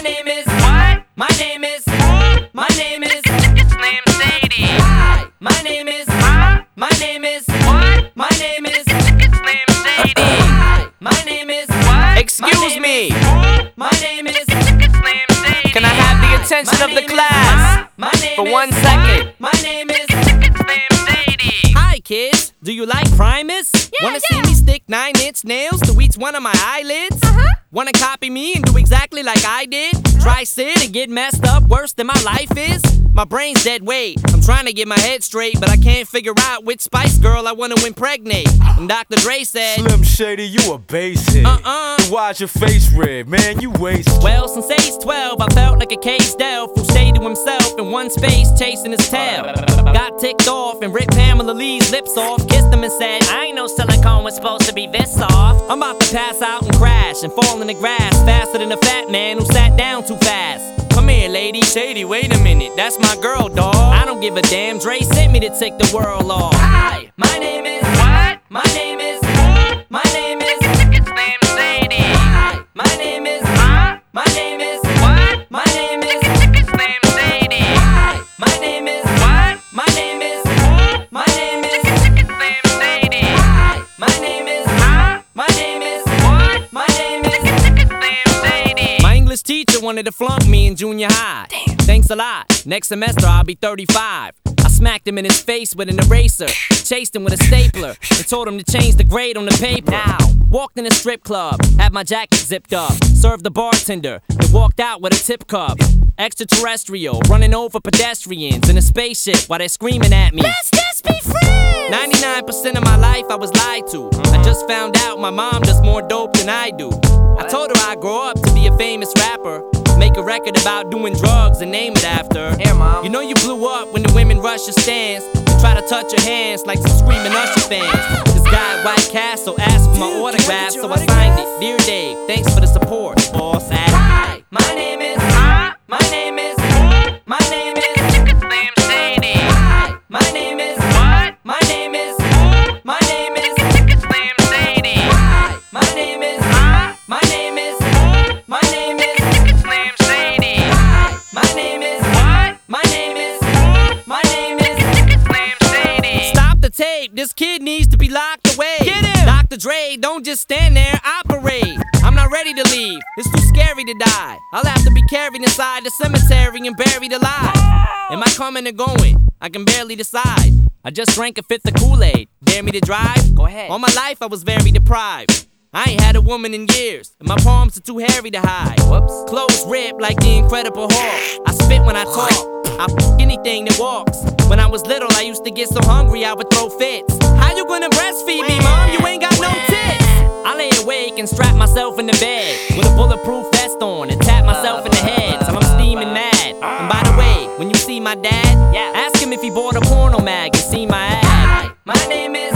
name is what? My name is my name is Slim Shady. Hi. My name is my name is What? My name is Slim Shady. Hi. My name is What? Excuse me, My name is Slim Shady. can I have the attention of the class My name for is 1 second? My name is Slim Shady. Hi kids, do you like Primus? Wanna see me stick 9-inch nails to each one of my eyelids? Wanna copy me and do exactly like I did? Try sit and get messed up worse than my life is? My brain's dead weight, I'm trying to get my head straight, but I can't figure out which Spice Girl I wanna impregnate. And Dr. Dre said, Slim Shady, you a basic. Why's your face red, man? You wasted. well, since age 12, I felt like a caged elf who stayed to himself in one space chasing his tail. Got ticked off and ripped Pamela Lee's lips off, kissed him and said, I ain't know silicone was supposed to be this soft. I'm about to pass out and crash and fall in the grass faster than a fat man who sat down too fast. Come here, lady. Shady, wait a minute, that's my girl, dawg. I don't give a damn, Dre sent me to take the world off. Hi. My name is What? My name is My name is Slim Shady. Hi. My name is My name is What? My name is Slim Shady. Hi. My name is What? My name is My name is Slim Shady. Hi. My name is My name is What? My name is Slim Shady. My English teacher wanted to flunk me in junior high. Thanks a lot. Next semester I'll be 35. I smacked him in his face with an eraser, chased him with a stapler, and told him to change the grade on the paper. Now, walked in a strip club, had my jacket zipped up, served the bartender, and walked out with a tip cup. Extraterrestrial, running over pedestrians in a spaceship while they're screaming at me. Let's just be friends! 99% of my life I was lied to. I just found out my mom does more dope than I do. I told her I'd grow up to be a famous rapper, make a record about doing drugs and name it after. Here, Mom. You know you blew up when the women rush your stands and try to touch your hands like some screaming Usher fans. This guy at White Castle asked for my autograph, so I signed it. Dear Dave, thanks for the support, boss. Hi. My name is My name is My name is Slim Shady. Hi. My name is What? My name is My name is Slim Shady. Hi. My name is My name is My name is Slim Shady. Hi. My name is What? My name is My name is Slim Shady. Stop the tape, this kid needs to be locked away. Get him! Dr. Dre, don't just stand there, operate. I'm not ready to leave, it's too scary to die. I'll have to be carried inside the cemetery and buried alive. Am I coming or going? I can barely decide. I just drank a fifth of Kool-Aid. Dare me to drive? Go ahead. All my life I was very deprived. I ain't had a woman in years, and my palms are too hairy to hide. Whoops. Clothes ripped like the Incredible Hulk. I spit when I talk. I f anything that walks. When I was little, I used to get so hungry I would throw fits. How you gonna breastfeed me, mom? You ain't got no tits. I lay awake and strap myself in the bed with a bulletproof vest on and tap myself in the head till I'm steaming mad. And by the way, when you see my dad, ask him if he bought a porno mag and see my ad. My name is